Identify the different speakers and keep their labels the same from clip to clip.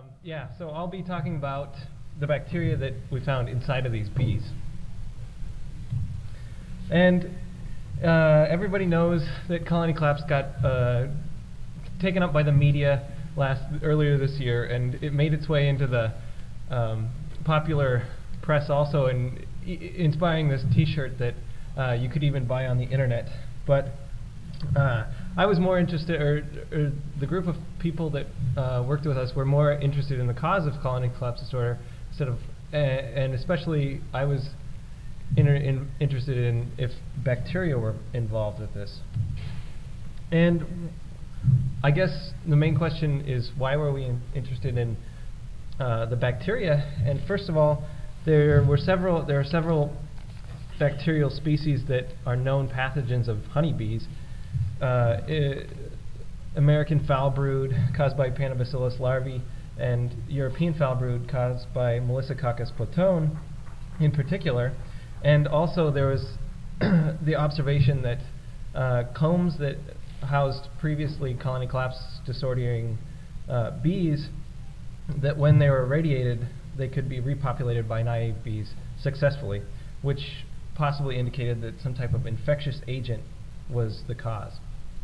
Speaker 1: Yeah, so I'll be talking about the bacteria that we found inside of these bees. And everybody knows that colony collapse got taken up by the media earlier this year, and it made its way into the popular press also, and inspiring this T-shirt that you could even buy on the internet. But I was more interested, or the group of people that worked with us were more interested in the cause of colony collapse disorder instead of, and especially I was interested in if bacteria were involved with this. And I guess the main question is, why were we interested in the bacteria? And first of all, there are several bacterial species that are known pathogens of honeybees. American foul brood caused by Panabacillus larvae, and European foul brood caused by Melissococcus plantone in particular. And also there was the observation that combs that housed previously colony collapse disordering bees, that when they were irradiated, they could be repopulated by naive bees successfully, which possibly indicated that some type of infectious agent was the cause.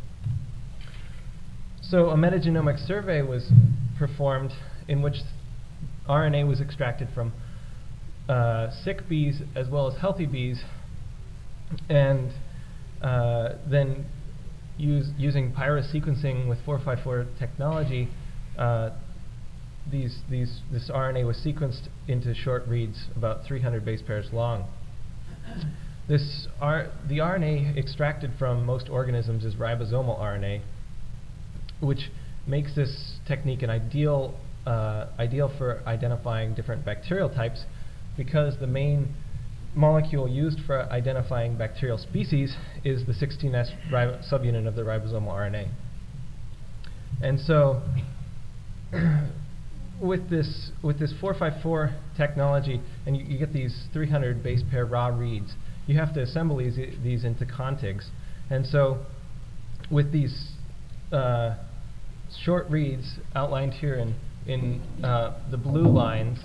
Speaker 1: So a metagenomic survey was performed in which RNA was extracted from sick bees as well as healthy bees, and then using pyrosequencing with 454 technology, this RNA was sequenced into short reads about 300 base pairs long. The RNA extracted from most organisms is ribosomal RNA, which makes this technique an ideal for identifying different bacterial types, because the main molecule used for identifying bacterial species is the 16S subunit of the ribosomal RNA. And so with this 454 technology, and you get these 300 base pair raw reads, you have to assemble these into contigs. And so with these short reads outlined here in the blue lines,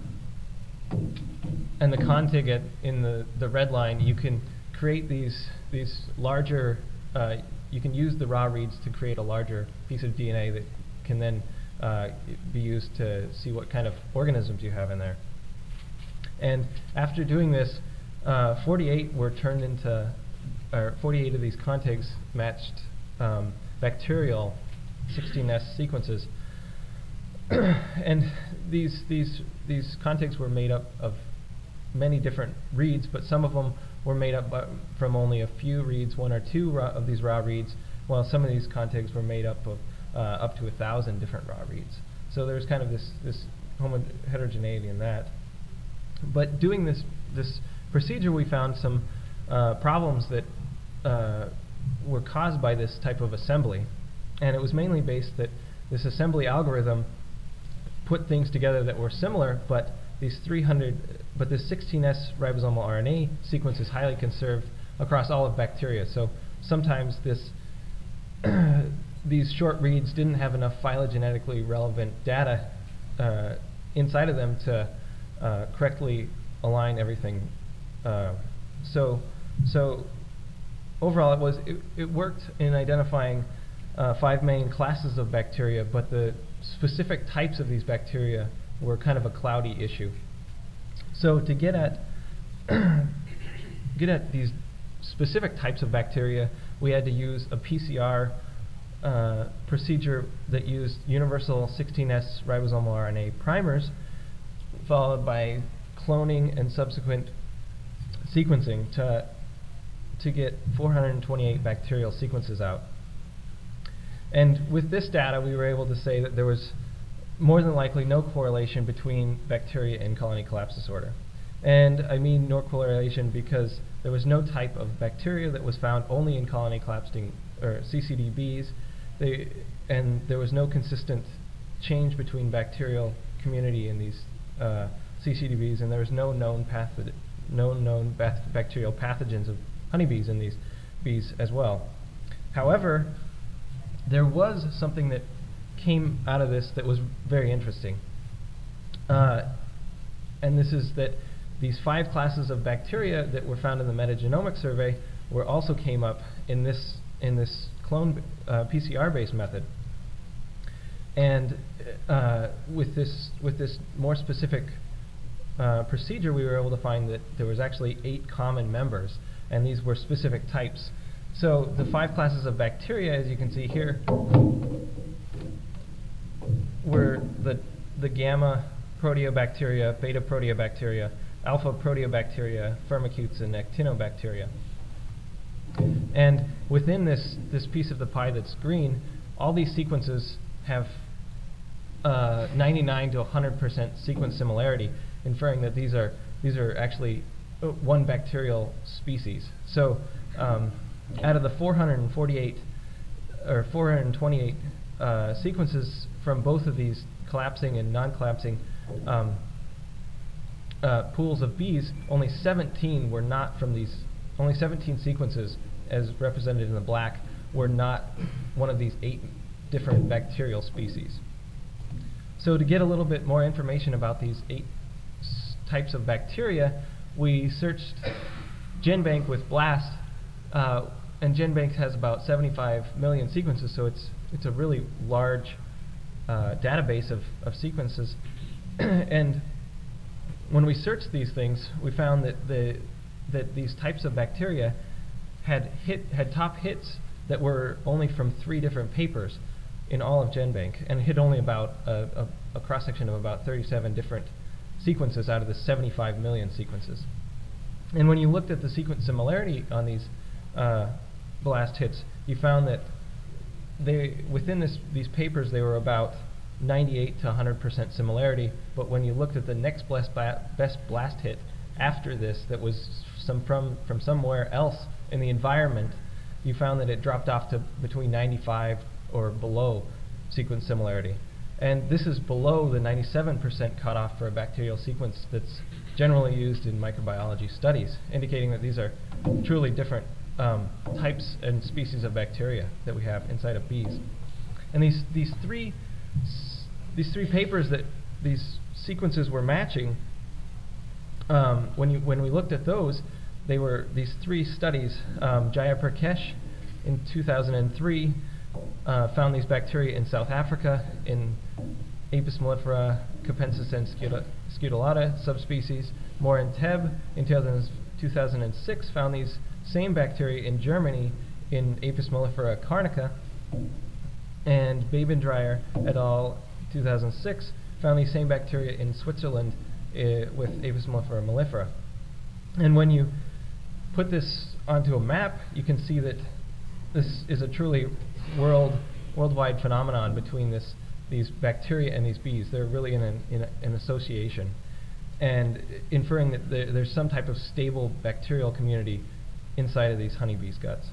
Speaker 1: and the contig in the red line, you can create these larger, you can use the raw reads to create a larger piece of DNA that can then be used to see what kind of organisms you have in there. And after doing this, 48 were turned into, or 48 of these contigs matched bacterial 16S sequences. And these contigs were made up of many different reads, but some of them were made up from only a few reads, one or two of these raw reads, while some of these contigs were made up of up to 1,000 different raw reads. So there's kind of this heterogeneity in that. But doing this procedure, we found some problems that were caused by this type of assembly, and it was mainly based that this assembly algorithm put things together that were similar, but this 16S ribosomal RNA sequence is highly conserved across all of bacteria. So sometimes these short reads didn't have enough phylogenetically relevant data inside of them to correctly align everything. So overall, it worked in identifying 5 main classes of bacteria, but the specific types of these bacteria were kind of a cloudy issue. So to get at these specific types of bacteria, we had to use a PCR procedure that used universal 16S ribosomal RNA primers, followed by cloning and subsequent sequencing to get 428 bacterial sequences out. And with this data, we were able to say that there was more than likely no correlation between bacteria and colony collapse disorder. And I mean no correlation because there was no type of bacteria that was found only in colony collapsing or CCD bees, and there was no consistent change between bacterial community in these CCD bees, and there was no known bacterial pathogens of honeybees in these bees as well. However, there was something that came out of this that was very interesting. And this is that these 5 classes of bacteria that were found in the metagenomic survey also came up in this clone PCR-based method. And with this more specific procedure, we were able to find that there was actually 8 common members, and these were specific types. So the 5 classes of bacteria, as you can see here, were the gamma proteobacteria, beta proteobacteria, alpha proteobacteria, firmicutes, and actinobacteria. And within this piece of the pie that's green, all these sequences have 99 to 100% sequence similarity, inferring that these are actually one bacterial species. So out of the 448 or 428 sequences from both of these collapsing and non-collapsing pools of bees, only 17 were not from these. Only 17 sequences, as represented in the black, were not one of these 8 different bacterial species. So to get a little bit more information about these 8 types of bacteria, we searched GenBank with BLAST, and GenBank has about 75 million sequences, so it's a really large database of sequences. And when we searched these things, we found that these types of bacteria had top hits that were only from 3 different papers in all of GenBank, and hit only about a cross-section of about 37 different sequences out of the 75 million sequences. And when you looked at the sequence similarity on these BLAST hits, you found that within these papers they were about 98 to 100% similarity, but when you looked at the next best BLAST hit after this that was from somewhere else in the environment, you found that it dropped off to between 95 or below sequence similarity. And this is below the 97% cutoff for a bacterial sequence that's generally used in microbiology studies, indicating that these are truly different types and species of bacteria that we have inside of bees. And these three papers that these sequences were matching, when we looked at those, they were these 3 studies. Jayaprakash in 2003 found these bacteria in South Africa in Apis mellifera capensis and scutellata subspecies. Moranteb in 2006 found these same bacteria in Germany in Apis mellifera carnica, and Babendreyer et al. 2006 found these same bacteria in Switzerland with Apis mellifera mellifera. And when you put this onto a map, you can see that this is a truly worldwide phenomenon between these bacteria and these bees. They're really in an association, and inferring that there's some type of stable bacterial community inside of these honeybees' guts.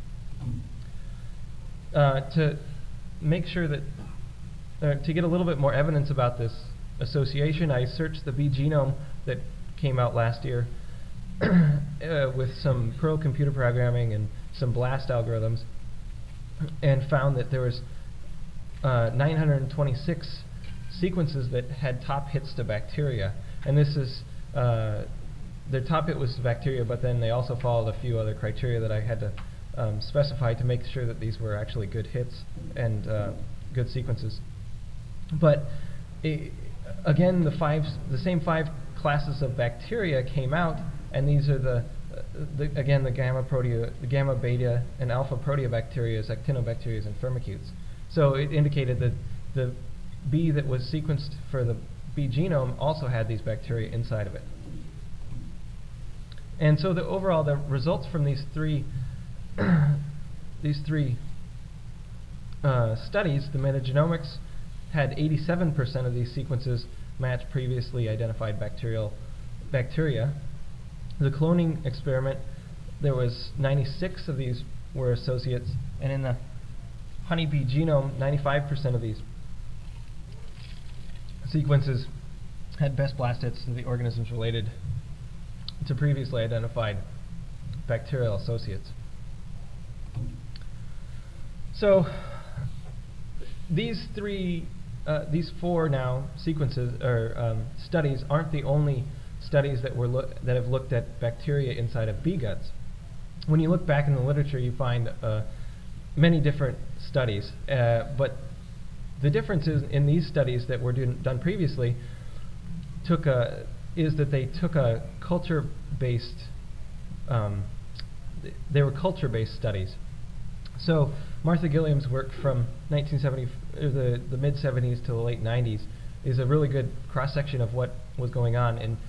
Speaker 1: To make sure that, to get a little bit more evidence about this association, I searched the bee genome that came out last year with some Perl computer programming and some BLAST algorithms, and found that there was 926 sequences that had top hits to bacteria. And this is, their top hit was to bacteria, but then they also followed a few other criteria that I had to specify to make sure that these were actually good hits and good sequences. But again, the same 5 classes of bacteria came out, and these are the gamma, beta, and alpha proteobacteria, actinobacteria, and firmicutes. So it indicated that the bee that was sequenced for the bee genome also had these bacteria inside of it. And so the results from these three studies, the metagenomics had 87% of these sequences match previously identified bacteria. The cloning experiment, there was 96 of these were associates, and in the honeybee genome, 95% of these sequences had best blast hits to the organisms related to previously identified bacterial associates. So these four now sequences or studies aren't the only studies that that have looked at bacteria inside of bee guts. When you look back in the literature, you find many different studies, but the differences in these studies that were done previously is that they took a culture-based. They were culture-based studies. So Martha Gilliam's work from 1970, the mid-70s to the late 90s, is a really good cross-section of what was going on. And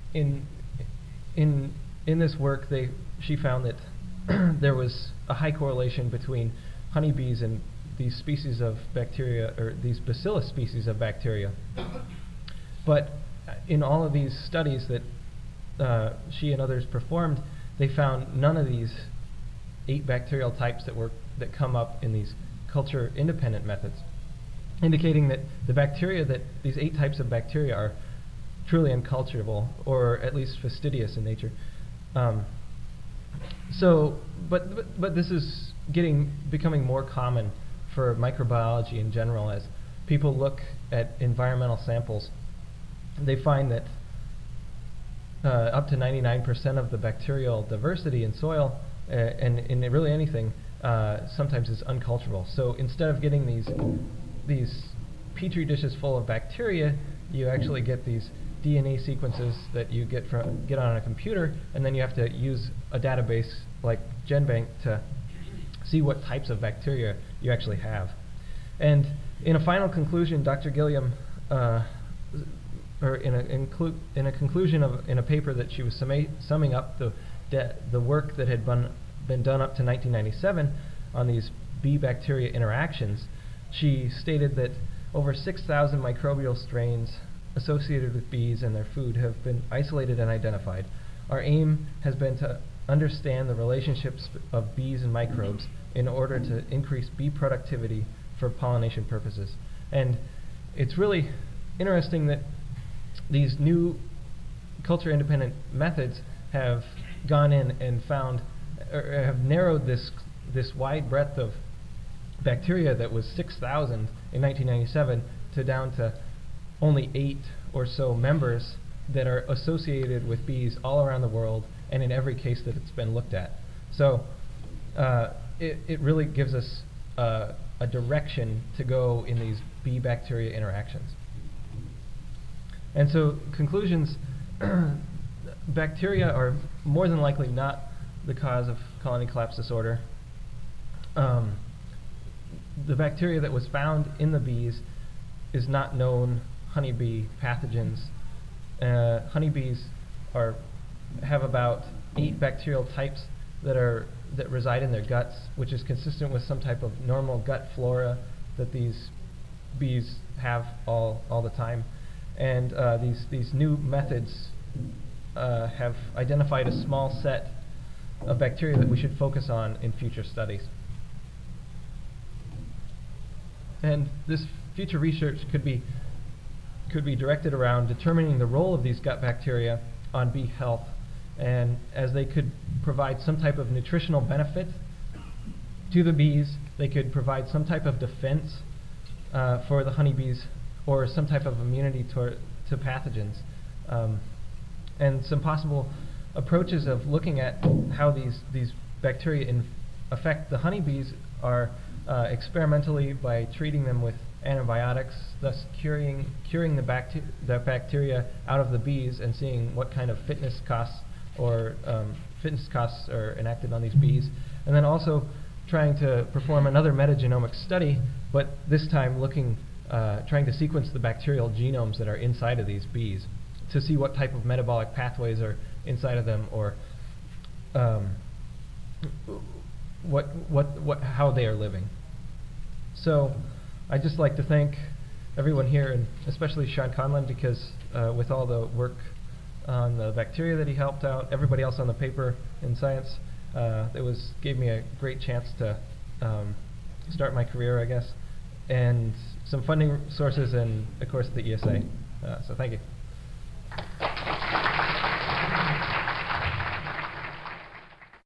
Speaker 1: in this work, she found that there was a high correlation between honeybees and these species of bacteria, or these bacillus species of bacteria. But in all of these studies that she and others performed, they found none of these 8 bacterial types that come up in these culture-independent methods, indicating that these 8 types of bacteria are truly unculturable, or at least fastidious in nature. But this is becoming more common for microbiology in general. As people look at environmental samples, they find that up to 99% of the bacterial diversity in soil and in really anything sometimes is unculturable. So instead of getting these petri dishes full of bacteria, you actually get these DNA sequences that you get on a computer, and then you have to use a database like GenBank to see what types of bacteria you actually have. And in a final conclusion, Dr. Gilliam, in a conclusion in a paper that she was summing up the work that had been done up to 1997 on these bee-bacteria interactions, she stated that over 6,000 microbial strains associated with bees and their food have been isolated and identified. Our aim has been to understand the relationships of bees and microbes in order to increase bee productivity for pollination purposes. And it's really interesting that these new culture-independent methods have gone in and found, or have narrowed this wide breadth of bacteria that was 6,000 in 1997 to down to only 8 or so members that are associated with bees all around the world and in every case that it's been looked at. So it really gives us a direction to go in these bee-bacteria interactions. And so conclusions, bacteria are more than likely not the cause of colony collapse disorder. The bacteria that was found in the bees is not known honeybee pathogens. Honeybees have about 8 bacterial types that reside in their guts, which is consistent with some type of normal gut flora that these bees have all the time. And these new methods have identified a small set of bacteria that we should focus on in future studies. And this future research could be directed around determining the role of these gut bacteria on bee health, and as they could provide some type of nutritional benefit to the bees, they could provide some type of defense for the honeybees, or some type of immunity to pathogens. And some possible approaches of looking at how these bacteria affect the honeybees are experimentally by treating them with antibiotics, thus curing the bacteria out of the bees and seeing what kind of fitness costs are enacted on these bees. And then also trying to perform another metagenomic study, but this time trying to sequence the bacterial genomes that are inside of these bees to see what type of metabolic pathways are inside of them, or how they are living. So I'd just like to thank everyone here, and especially Sean Conlon, because with all the work on the bacteria that he helped out, everybody else on the paper in science, gave me a great chance to start my career, I guess, and some funding sources, and of course the ESA. So thank you.